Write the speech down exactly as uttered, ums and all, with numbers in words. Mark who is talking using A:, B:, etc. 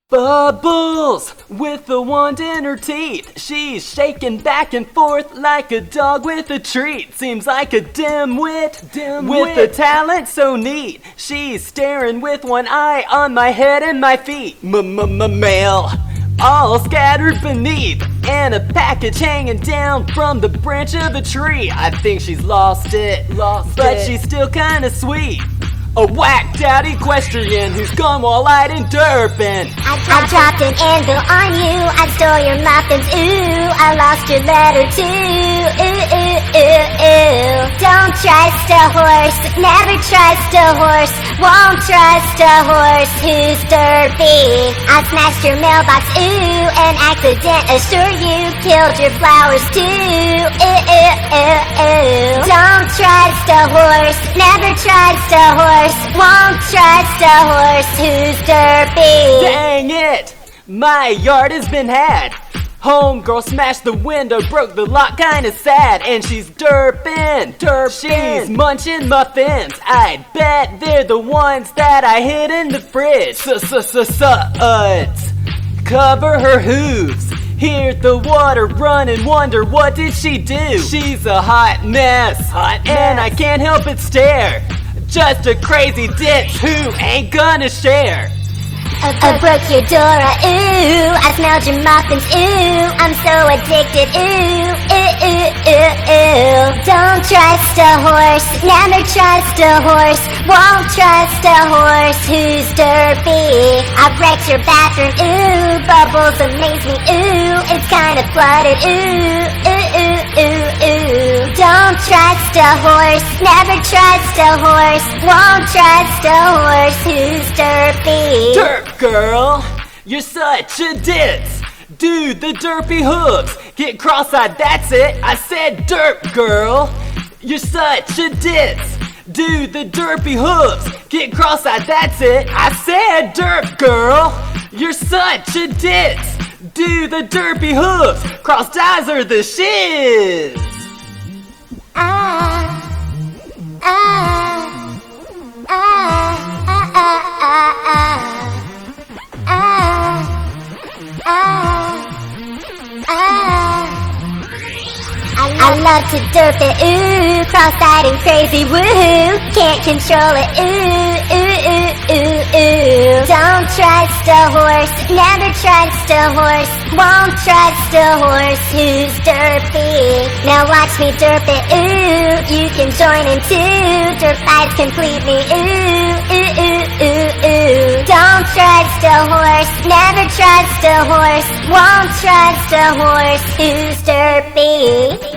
A: Bubbles with the wand in her teeth. She's shaking back and forth like a dog with a treat. Seems like a dimwit, dim with a talent so neat. She's staring with one eye on my head and my feet. M-m-m-mail all scattered beneath, and a package hanging down from the branch of a tree. I think she's lost it, lost but it. She's still kinda sweet. A whacked out equestrian who's gone wall-eyed and derping.
B: I, I dropped an anvil on you, I stole your muffins, ooh. I lost your letter too, ooh, ooh, ooh, ooh. Don't trust a horse, never trust a horse. Won't trust a horse who's derpy. I smashed your mailbox, ooh, and accident assure you killed your flowers too, ooh, ooh, ooh, ooh. Don't trust a horse, never trust a horse. Won't trust a horse who's derpy.
A: Dang it! My yard has been had. Homegirl smashed the window, broke the lock, kinda sad. And she's derping, derping. She's munching muffins. I bet they're the ones that I hid in the fridge. S-s-s-suds. Cover her hooves. Hear the water run and wonder what did she do? She's a hot mess, hot mess. And I can't help but stare. Just a crazy ditch who ain't gonna share.
B: I, I broke your Dora, ooh. I smelled your muffins, ooh. I'm so addicted, ooh, ooh, ooh, ooh, ooh. Don't trust a horse, never trust a horse. Won't trust a horse who's derpy. I wrecked your bathroom, ooh. Bubbles amaze me, ooh. It's kinda flooded, ooh, ooh, ooh, ooh, ooh. Don't trust a horse, never trust a horse. Won't trust a horse who's derpy.
A: Derp girl, you're such a ditz. Dude, the derpy hooves. Get cross-eyed, that's it. I said derp girl. You're such a ditz. Dude, the derpy hooves. Get cross-eyed, that's it. I said derp girl. You're such a ditz. Dude, the derpy hooves. Crossed eyes are the shiz.
B: Ah, ah, ah, ah, ah, ah, ah. I love to derp it, ooh, cross-eyed and crazy, woohoo. Can't control it, ooh, ooh, ooh, ooh, ooh. Don't trust a horse, never trust a horse. Won't trust a horse who's derpy. Now watch me derp it, ooh. You can join in too. Derp fights complete me, ooh, ooh, ooh, ooh, ooh. Don't trust a horse, never trust a horse. Won't trust a horse who's derpy.